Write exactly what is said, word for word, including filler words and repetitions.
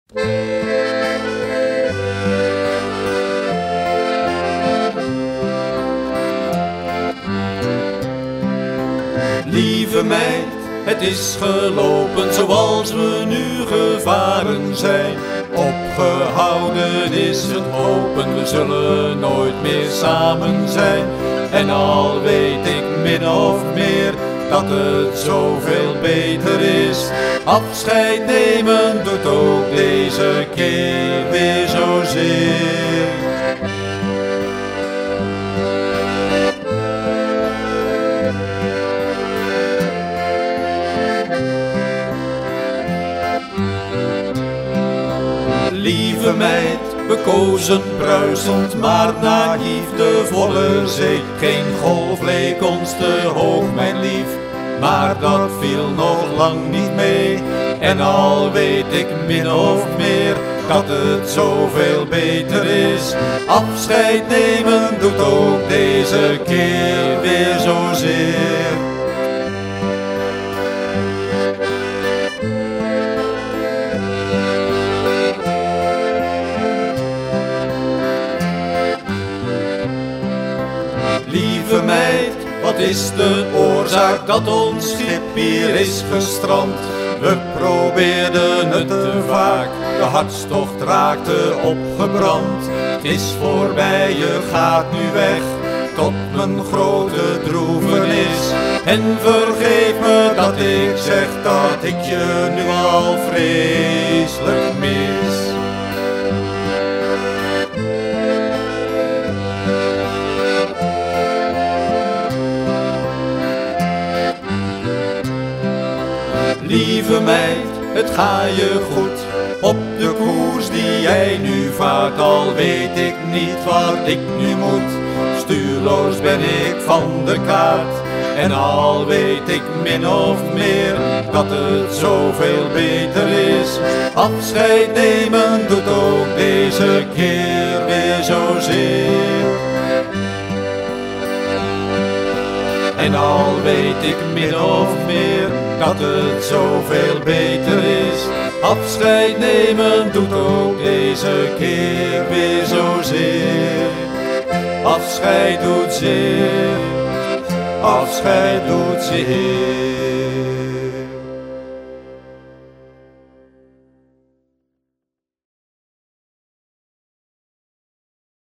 Lieve meid, het is gelopen zoals we nu gevaren zijn. Opgehouden is het hopen, we zullen nooit meer samen zijn. En al weet ik min of meer dat het zoveel beter is. Afscheid nemen doet ook deze keer weer zozeer. Lieve meid, we kozen bruisend, maar naïef de volle zee. Geen golf leek ons te hoog, mijn lief, maar dat viel nog lang niet mee. En al weet ik min of meer dat het zoveel beter is. Afscheid nemen doet ook deze keer weer zozeer. Lieve meid, wat is de oorzaak dat ons schip hier is gestrand? We probeerden het te vaak, de hartstocht raakte opgebrand. Het is voorbij, je gaat nu weg, tot mijn grote droevenis. En vergeef me dat ik zeg dat ik je nu al vreselijk mis. Lieve meid, het ga je goed op de koers die jij nu vaart. Al weet ik niet wat ik nu moet, stuurloos ben ik van de kaart. En al weet ik min of meer dat het zoveel beter is. Afscheid nemen doet ook deze keer weer zozeer. En al weet ik min of meer dat het zoveel beter is. Afscheid nemen doet ook deze keer weer zozeer. Afscheid doet zeer, afscheid doet zeer.